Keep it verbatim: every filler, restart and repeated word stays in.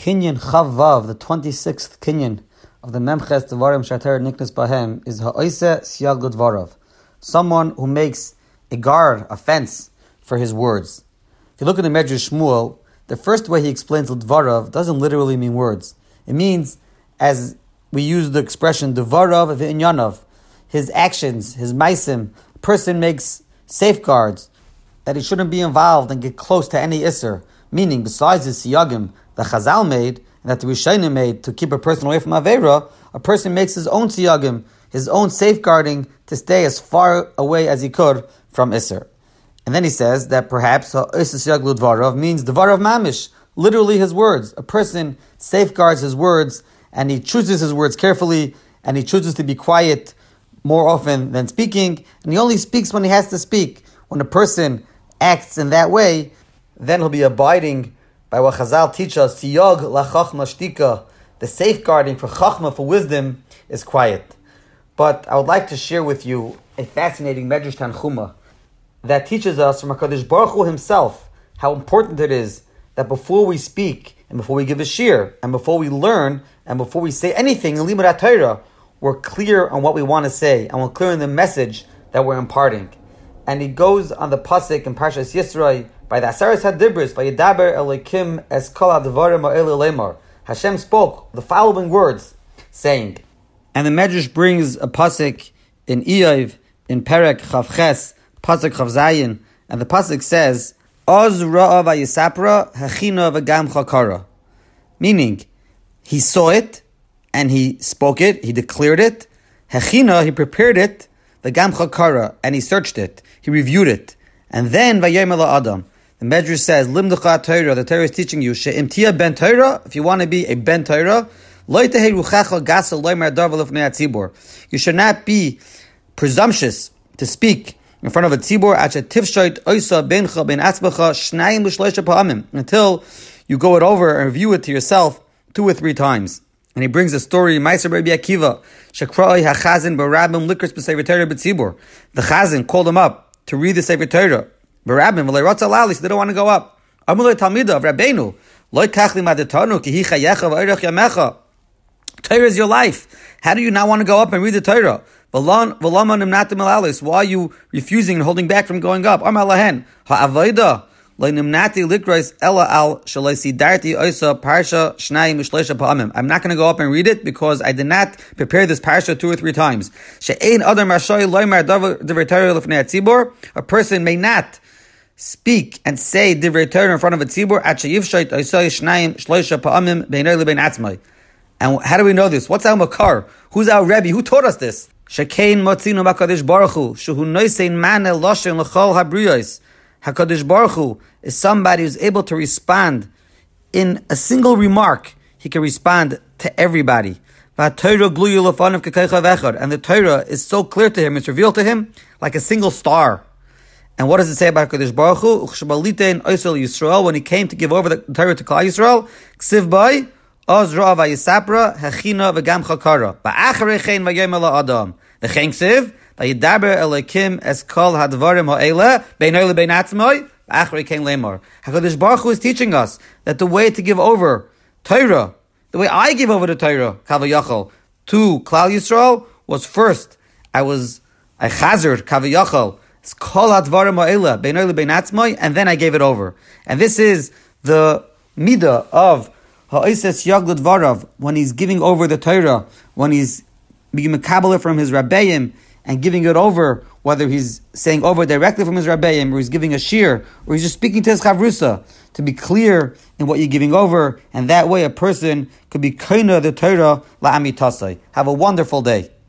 Kinyan Chavav, the twenty-sixth Kinyan of the Memches Devarim Shater Niknas Bahem, is Ha'oise Siyag L'Dvarav, someone who makes a guard, a fence, for his words. If you look at the Medrash Shmuel, the first way he explains L'Dvarav doesn't literally mean words. It means, as we use the expression Devarav v'Inyanav, his actions, his maisim. A person makes safeguards that he shouldn't be involved and get close to any Isser. Meaning, besides the siyagim that Chazal made, and that the Rishonim made to keep a person away from Aveira, a person makes his own siyagim, his own safeguarding to stay as far away as he could from Isser. And then he says that perhaps Ha'oise Siyag L'Dvarav means Dvarav Mamish, literally his words. A person safeguards his words, and he chooses his words carefully, and he chooses to be quiet more often than speaking, and he only speaks when he has to speak. When a person acts in that way, then he'll be abiding by what Chazal teach us, Siyag la'chachma shtika, the safeguarding for chachma, for wisdom, is quiet. But I would like to share with you a fascinating Medrash Tanchuma that teaches us from HaKadosh Baruch Hu himself how important it is that before we speak, and before we give a shir, and before we learn, and before we say anything in Limud HaTorah, we're clear on what we want to say, and we're clear in the message that we're imparting. And he goes on the pasuk in Parshas Yisro, by the Asaras HaDibros, by Yedaber Elokim es kol ha'dvarim ha'ele lemar. Hashem spoke the following words, saying, and the Medrash brings a pasuk in Iyov, in Perek Chavches, pasuk Chav Zayin, and the pasuk says, Oz ra'a v'yisapra hachina v'gam chakara. Meaning, he saw it, and he spoke it, he declared it. Hechina, he prepared it, v'gam chakara, and he searched it, he reviewed it. And then, v'yom ela adam. The Medrash says, Limducha Torah, the Torah is teaching you, she'im tia ben Torah, if you want to be a ben Torah, lo tehei ruchacha gasa loymar davar lefnei hatzibur. You should not be presumptuous to speak in front of a tzibur, acha tifshoit oisa bencha ben atzbacha shnayim l'shleisha pa'amim, until you go it over and review it to yourself two or three times. And he brings a story, Meiser Rabbi Akiva, shekroi hachazin barabim likros b'sefer Torah b'tzibur. The chazin called him up to read the sefer Torah. Barabim v'lei ratza lali, so they don't want to go up. Amulei talmida of Rabbeinu, loy kachli madetanu ki hi chayecha v'oirach yamecha. Torah is your life. How do you not want to go up and read the Torah? Why are you refusing and holding back from going up? I'm not going to go up and read it because I did not prepare this parsha two or three times. A person may not speak and say divrei Torah in front of a tzibur. And how do we know this? What's our makar? Who's our Rebbe? Who taught us this? Shekein motzinu b'Hakadosh Baruch Hu, shehu noisein maneh loshen l'chol habriyos. Hakadosh Baruch Hu is somebody who's able to respond in a single remark. He can respond to everybody. And the Torah is so clear to him; it's revealed to him like a single star. And what does it say about Hakadosh Baruch Hu? Yisrael, when he came to give over the Torah to Klal Yisrael, ksiv by Oz ra'a v'yisapra hechina v'gam chakara. Ba'acharei chen v'yom ela adam. The chen ksiv, v'yidaber Elokim es kol hadvarim ha'ele, beino lebein atzmoi, ba'acharei chen lemar. HaKadosh Baruch Hu is teaching us that the way to give over Torah, the way I give over the Torah, kavayachal, to Klal Yisrael, was first, I was, I chazered kavayachal, es kol hadvarim ha'ele, beino lebein atzmoi, and then I gave it over. And this is the midah of Ha'oise Siyag L'Dvarav, when he's giving over the Torah, when he's being mekabel from his Rabbeim and giving it over, whether he's saying over directly from his Rabbeim, or he's giving a shir, or he's just speaking to his Chavrusa, to be clear in what you're giving over, and that way a person could be koina the Torah la'amitasai. Have a wonderful day.